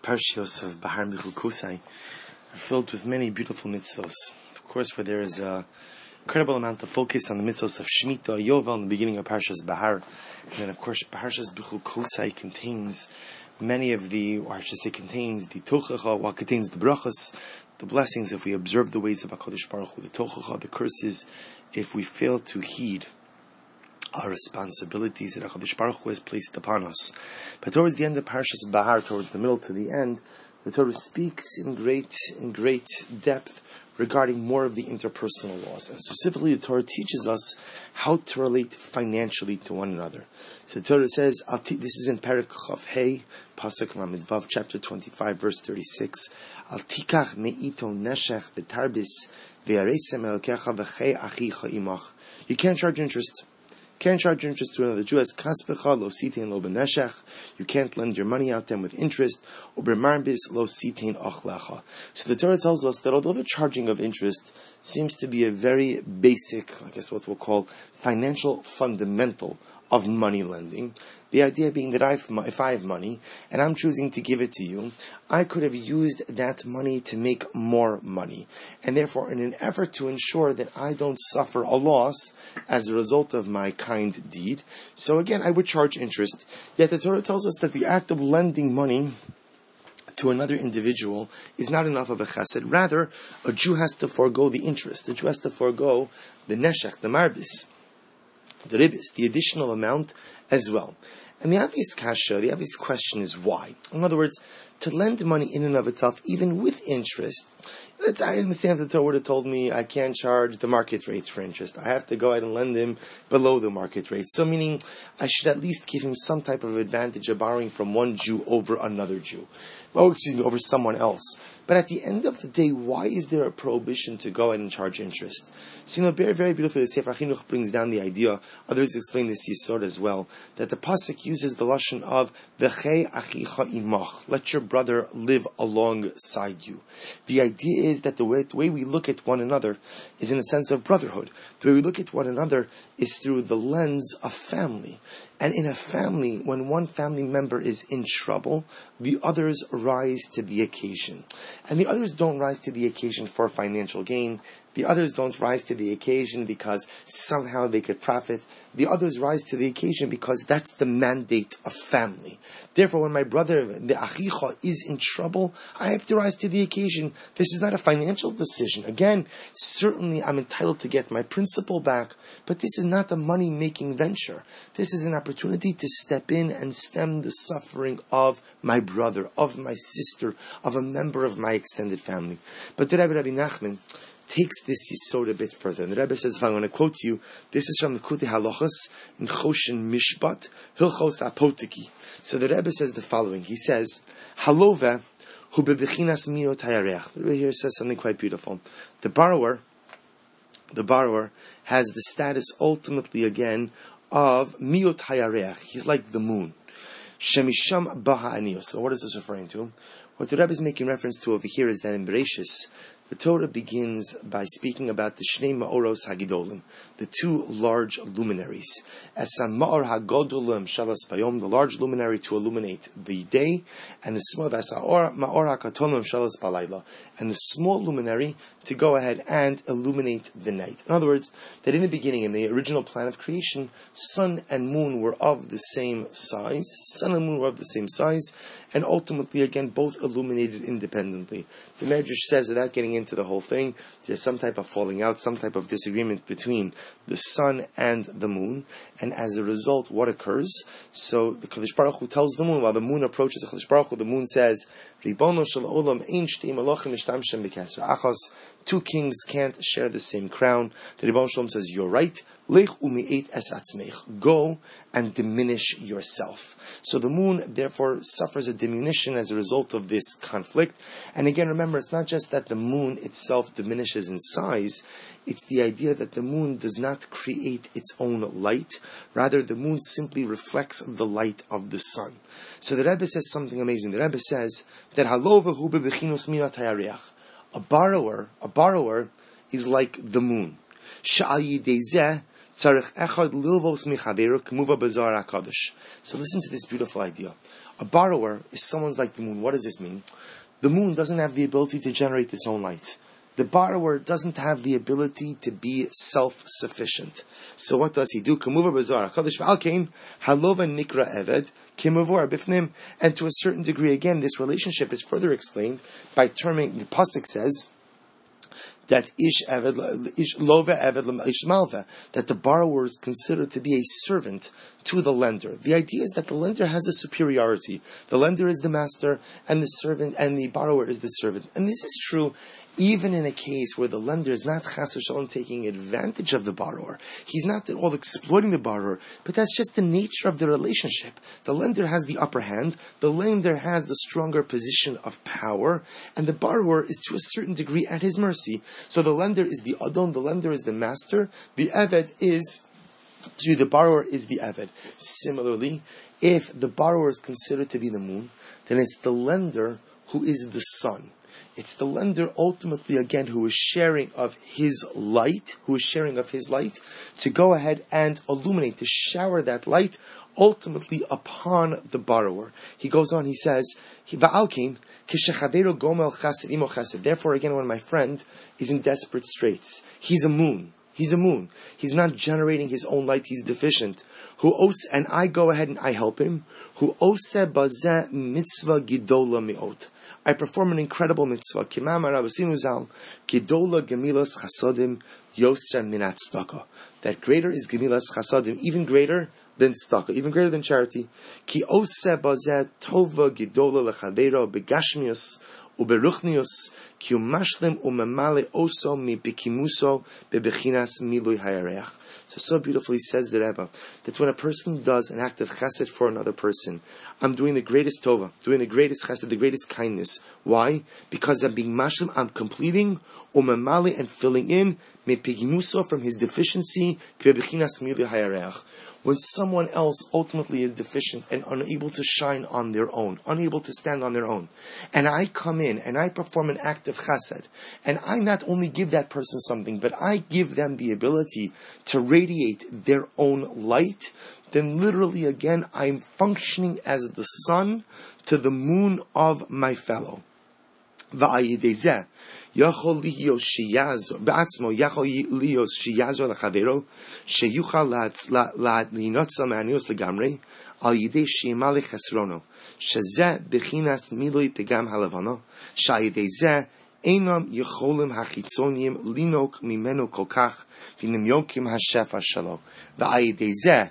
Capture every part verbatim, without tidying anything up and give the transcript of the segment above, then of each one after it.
Parshios of Bahar Michukusai are filled with many beautiful mitzvos. Of course, where there is an incredible amount of focus on the mitzvos of Shemitah, Yovel, in the beginning of Parshas Bahar. And then, of course, Parshas Michukusai contains many of the, or I should say, contains the Tochacha, what contains the brachas, the blessings if we observe the ways of HaKadosh Baruch Hu, the Tochacha, the curses, if we fail to heed our responsibilities that HaKadosh Baruch Hu has placed upon us. But towards the end of Parshas Bahar, towards the middle to the end, the Torah speaks in great, in great depth regarding more of the interpersonal laws. And specifically, the Torah teaches us how to relate financially to one another. So the Torah says, this is in Perek Chav Hey, Pasuk Lamed Vav, chapter twenty-five, verse thirty-six, Al tikach me'ito neshech v'tarbis v'yaresem elokecha v'chei achicha imach. You can't charge interest. Can't charge interest to another Jew as kaspecha lo sitein lo beneshech. You can't lend your money out to them with interest. Or b'marbis lo sitein ochlecha. So the Torah tells us that although the charging of interest seems to be a very basic, I guess what we'll call financial fundamental of money lending, the idea being that I've, if I have money and I'm choosing to give it to you, I could have used that money to make more money. And therefore, in an effort to ensure that I don't suffer a loss as a result of my kind deed, so again, I would charge interest. Yet the Torah tells us that the act of lending money to another individual is not enough of a chesed. Rather, a Jew has to forego the interest. A Jew has to forego the neshech, the marbis, the ribis, the additional amount as well. And the obvious kasha, the obvious question is why? In other words, to lend money in and of itself, even with interest, it's, I understand if the Torah would have told me I can't charge the market rates for interest. I have to go ahead and lend him below the market rate. So meaning, I should at least give him some type of advantage of borrowing from one Jew over another Jew. Oh, excuse me, over someone else. But at the end of the day, why is there a prohibition to go ahead and charge interest? So, you know, very, very beautifully, the Sefer HaChinuch brings down the idea, others explain this Yisod as well, that the Pasuk uses the lashon of V'chei achicha imach, let your brother live alongside you. The idea is that the way, the way we look at one another is in a sense of brotherhood. The way we look at one another is through the lens of family. And in a family, when one family member is in trouble, the others rise to the occasion. And the others don't rise to the occasion for financial gain. The others don't rise to the occasion because somehow they could profit. The others rise to the occasion because that's the mandate of family. Therefore, when my brother, the achicha, is in trouble, I have to rise to the occasion. This is not a financial decision. Again, certainly I'm entitled to get my principal back, but this is not a money-making venture. This is an opportunity to step in and stem the suffering of my brother, of my sister, of a member of my extended family. But the Rebbe Rabbi Nachman takes this yisod a bit further. And the Rebbe says, if I'm going to quote you, this is from the Kuti Halachas in Choshen Mishpat, Hilchos Apotiki. So the Rebbe says the following. He says, Halova hu bebechinas miot hayareach. The Rebbe here says something quite beautiful. The borrower, the borrower has the status ultimately again of miot hayareach. He's like the moon. Shemisham baha aniyos. So what is this referring to? What the Rebbe is making reference to over here is that in Bereshis, the Torah begins by speaking about the Shnei Ma'oros Hagidolim, the two large luminaries. Esam Ma'or Hagodolim Shalas Bayom, the large luminary to illuminate the day, and the small Ma'or Hakatolim Shalas Balayla, and the small luminary to go ahead and illuminate the night. In other words, that in the beginning, in the original plan of creation, sun and moon were of the same size, sun and moon were of the same size, and ultimately, again, both illuminated independently. The Medrash says, without getting into the whole thing, there's some type of falling out, some type of disagreement between the sun and the moon, and as a result, what occurs? So the Kadosh Baruch Hu tells the moon, while the moon approaches the Kadosh Baruch Hu, the moon says, Ribono shel olam ein shtei malachim mishtamshem b'kesser achos. Two kings can't share the same crown. The Ribono shel olam says, you're right. Lech umi'et es atzmeich. Go and diminish yourself. So the moon, therefore, suffers a diminution as a result of this conflict. And again, remember, it's not just that the moon itself diminishes in size. It's the idea that the moon does not create its own light. Rather, the moon simply reflects the light of the sun. So the Rebbe says something amazing. The Rebbe says that halovahu bebechinos mirat hayareach. A borrower, a borrower is like the moon. Sha'al yidei zeh tzarich echad lilvos michaveru k'muva b'zohar hakadosh. So listen to this beautiful idea. A borrower is someone's like the moon. What does this mean? The moon doesn't have the ability to generate its own light. The borrower doesn't have the ability to be self-sufficient. So what does he do? And to a certain degree, again, this relationship is further explained by terming, the pasuk says, that ish eved, ish love eved ish malva, that the borrower is considered to be a servant to the lender. The idea is that the lender has a superiority. The lender is the master, and the servant, and the borrower is the servant. And this is true even in a case where the lender is not chas v'shalom taking advantage of the borrower. He's not at all exploiting the borrower, but that's just the nature of the relationship. The lender has the upper hand, the lender has the stronger position of power, and the borrower is to a certain degree at his mercy. So the lender is the adon, the lender is the master, the eved is, to the borrower is the eved. Similarly, if the borrower is considered to be the moon, then it's the lender who is the sun. It's the lender ultimately, again, who is sharing of his light, who is sharing of his light, to go ahead and illuminate, to shower that light ultimately upon the borrower. He goes on, he says, therefore, again, when my friend is in desperate straits, he's a moon. He's a moon. He's not generating his own light. He's deficient. Who os and I go ahead and I help him. Who ose bazeh mitzvah gidola miot. I perform an incredible mitzvah. Kimam Rabbeinu Zal gidola gemilas chasadim yosra minat tzedakah. That greater is gemilas chasadim, even greater than tzedakah, even greater than charity. Ki ose bazeh tova gidola lechavero begashmius uberuchnius. So, so beautifully says the Rebbe that when a person does an act of chesed for another person, I'm doing the greatest tova, doing the greatest chesed, the greatest kindness. Why? Because I'm being mashlim, I'm completing, umemali, and filling in mepigimuso from his deficiency. When someone else ultimately is deficient and unable to shine on their own, unable to stand on their own, and I come in and I perform an act of chesed, and I not only give that person something, but I give them the ability to radiate their own light, then literally again I'm functioning as the sun to the moon of my fellow. יכול להיות שיעזור, בעצמו יכול להיות שיעזור לחברו, שיוכל להינצל מהניוס לגמרי, על ידי שימלא חסרונו, שזה בחינס מילוי פגם הלבנו, שעל ידי זה אינם יכולים החיצוניים לינוק ממנו כל כך, ונמיוקים השפע שלו, ועל ידי זה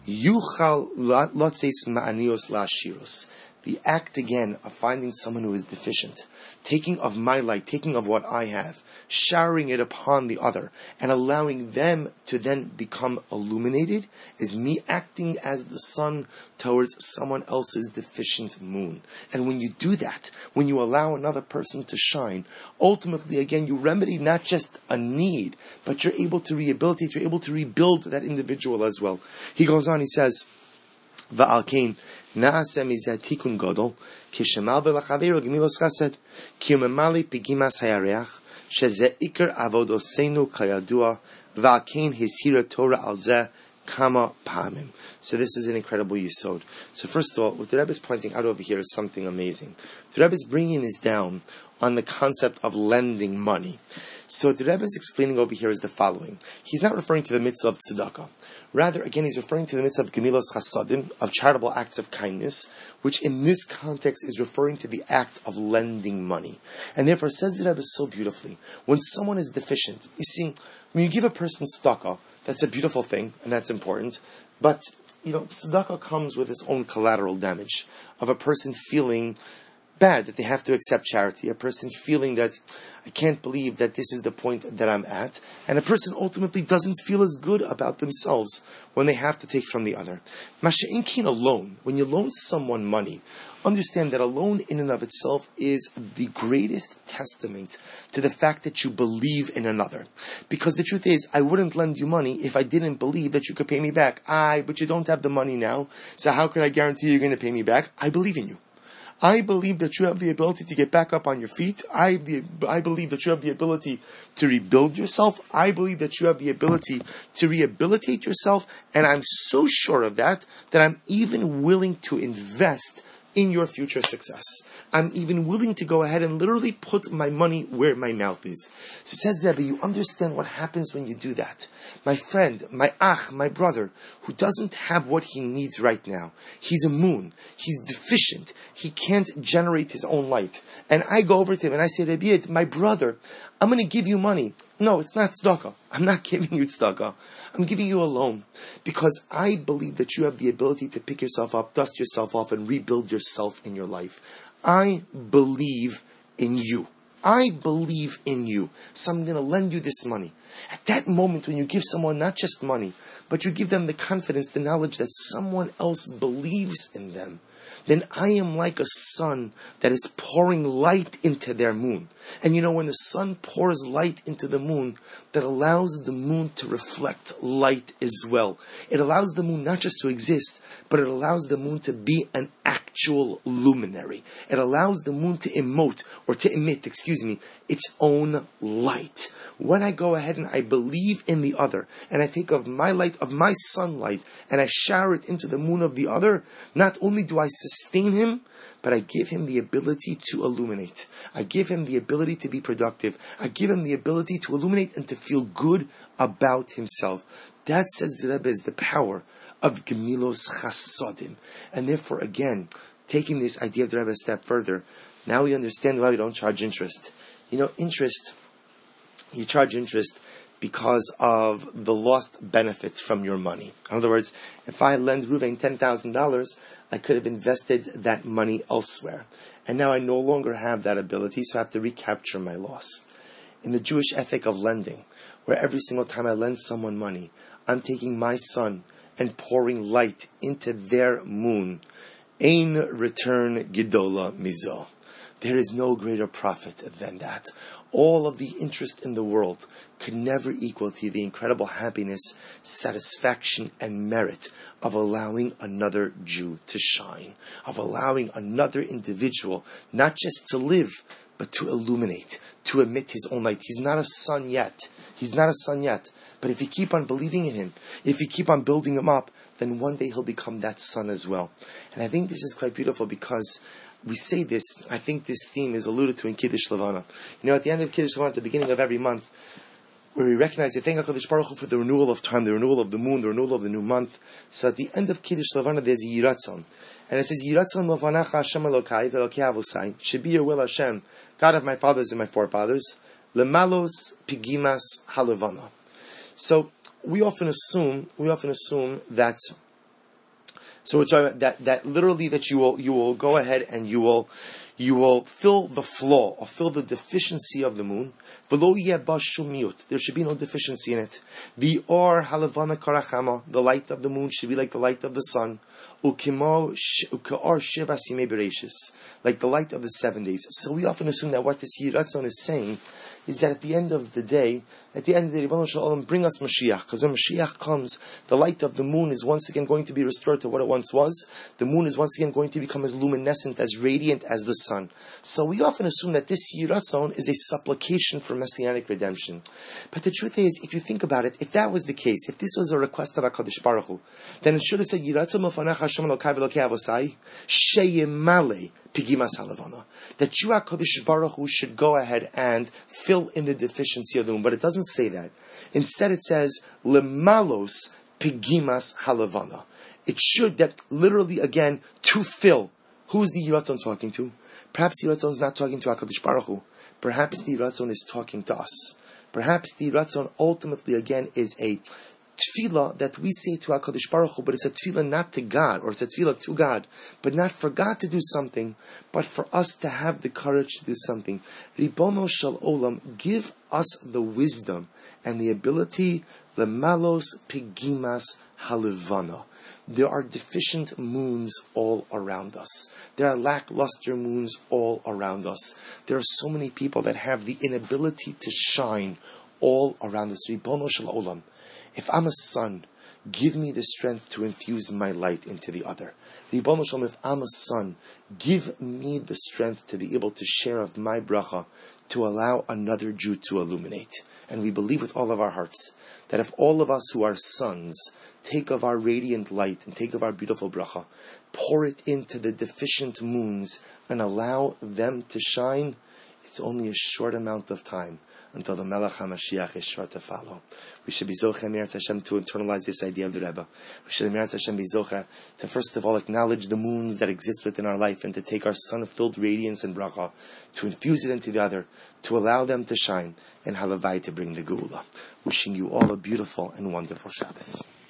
יוכל לצאת מהניוס לעשירוס. The act again of finding someone who is deficient, taking of my light, taking of what I have, showering it upon the other, and allowing them to then become illuminated, is me acting as the sun towards someone else's deficient moon. And when you do that, when you allow another person to shine, ultimately again you remedy not just a need, but you're able to rehabilitate, you're able to rebuild that individual as well. He goes on, he says, Va'al kein na'aseh mizeh tikun gadol kishemal v'lachavero gemilos chesed ki umemali pigimas hayareach shezeh ikar avodosenu kayadua va'al kein hishira Torah al zeh kama pamim. So this is an incredible yisod. So first of all, what the Rebbe is pointing out over here is something amazing. The Rebbe is bringing this down on the concept of lending money. So what the Rebbe is explaining over here is the following. He's not referring to the mitzvah of tzedakah. Rather, again, he's referring to the mitzvah of gemilos chasadim, of charitable acts of kindness, which in this context is referring to the act of lending money. And therefore, says the Rebbe so beautifully, when someone is deficient, you see, when you give a person tzedakah, that's a beautiful thing, and that's important, but, you know, tzedakah comes with its own collateral damage of a person feeling bad that they have to accept charity, a person feeling that I can't believe that this is the point that I'm at, and a person ultimately doesn't feel as good about themselves when they have to take from the other. Masha'inkin, a loan, when you loan someone money, understand that a loan in and of itself is the greatest testament to the fact that you believe in another. Because the truth is, I wouldn't lend you money if I didn't believe that you could pay me back. I, but you don't have the money now, so how can I guarantee you're going to pay me back? I believe in you. I believe that you have the ability to get back up on your feet. I, the, I believe that you have the ability to rebuild yourself. I believe that you have the ability to rehabilitate yourself. And I'm so sure of that, that I'm even willing to invest in your future success. I'm even willing to go ahead and literally put my money where my mouth is. So says Rebbe, you understand what happens when you do that. My friend, my ach, my brother, who doesn't have what he needs right now. He's a moon. He's deficient. He can't generate his own light. And I go over to him and I say, Rebbe, my brother, I'm going to give you money. No, it's not tzedakah. I'm not giving you tzedakah. I'm giving you a loan. Because I believe that you have the ability to pick yourself up, dust yourself off, and rebuild yourself in your life. I believe in you. I believe in you. So I'm going to lend you this money. At that moment when you give someone not just money, but you give them the confidence, the knowledge that someone else believes in them, then I am like a sun that is pouring light into their moon. And you know, when the sun pours light into the moon, that allows the moon to reflect light as well. It allows the moon not just to exist, but it allows the moon to be an actual luminary. It allows the moon to emote, or to emit, excuse me, its own light. When I go ahead and I believe in the other, and I take of my light, of my sunlight, and I shower it into the moon of the other, not only do I sustain him, but I give him the ability to illuminate. I give him the ability to be productive. I give him the ability to illuminate and to feel good about himself. That, says the Rebbe, is the power of Gemilos Chasodim. And therefore, again, taking this idea of the Rebbe a step further, now we understand why we don't charge interest. You know, interest, you charge interest because of the lost benefits from your money. In other words, if I lend Ruvain ten thousand dollars, I could have invested that money elsewhere. And now I no longer have that ability, so I have to recapture my loss. In the Jewish ethic of lending, where every single time I lend someone money, I'm taking my sun and pouring light into their moon. Ein return gidola mizo. There is no greater profit than that. All of the interest in the world could never equal to the incredible happiness, satisfaction, and merit of allowing another Jew to shine, of allowing another individual not just to live, but to illuminate, to emit his own light. He's not a sun yet. He's not a sun yet. But if you keep on believing in him, if you keep on building him up, then one day he'll become that sun as well. And I think this is quite beautiful because we say this, I think this theme is alluded to in Kiddush Levana. You know, at the end of Kiddush Levana, at the beginning of every month, where we recognize, we thank HaKadosh Baruch Hu for the renewal of time, the renewal of the moon, the renewal of the new month. So at the end of Kiddush Levana, there's a Yiratzon. And it says, Yiratzon Levanacha Hashem Elokai Velokei Avosai. Should be your will, Hashem, God of my fathers and my forefathers. Lemalos Pigimas Halevana. So we often assume, we often assume that So we're talking about that, that literally that you will, you will go ahead and you will, you will fill the flaw or fill the deficiency of the moon. There should be no deficiency in it. The or halavana karachama, the light of the moon should be like the light of the sun. Ukimo ukar shiva simei bereshis, like the light of the seven days. So we often assume that what this Yiratzon is saying is that at the end of the day, at the end of the day, Ribono Shel Olam, bring us Mashiach. Because when Mashiach comes, the light of the moon is once again going to be restored to what it once was. The moon is once again going to become as luminescent, as radiant as the sun. So we often assume that this Yiratzon is a supplication for Messianic redemption. But the truth is, if you think about it, if that was the case, if this was a request of HaKadosh Baruch Hu, then it should have said, Yiratzon Mefanach Hashem Elokai Velokei Avosai, Sheyemale Pigimas Halavana. That you, HaKadosh Baruch Hu, should go ahead and fill in the deficiency of the moon. But it doesn't say that. Instead it says, Lemalos Pigimas Halavana. It should, that literally, again, to fill. Who is the Yiratzon talking to? Perhaps the Yiratzon is not talking to HaKadosh Baruch Hu. Perhaps the Yiratzon is talking to us. Perhaps the Yiratzon ultimately, again, is a tefillah that we say to HaKadosh Baruch Hu, but it's a tefillah not to God, or it's a tefillah to God, but not for God to do something, but for us to have the courage to do something. Ribono Shel Olam, give us the wisdom and the ability, lemalos pigimas halivana. There are deficient moons all around us. There are lackluster moons all around us. There are so many people that have the inability to shine all around us. Ribono Shel Olam, if I'm a sun, give me the strength to infuse my light into the other. Ribono Shel Olam, if I'm a sun, give me the strength to be able to share of my bracha to allow another Jew to illuminate. and we believe with all of our hearts that if all of us who are sons take of our radiant light and take of our beautiful bracha, pour it into the deficient moons and allow them to shine, it's only a short amount of time until the Melech HaMashiach is sure to follow. We should be Zocheh Meretz Hashem to internalize this idea of the Rebbe. We should Meretz Hashem be Zocheh to first of all acknowledge the moons that exist within our life and to take our sun-filled radiance and bracha, to infuse it into the other, to allow them to shine, and halavai to bring the Geula. Wishing you all a beautiful and wonderful Shabbos.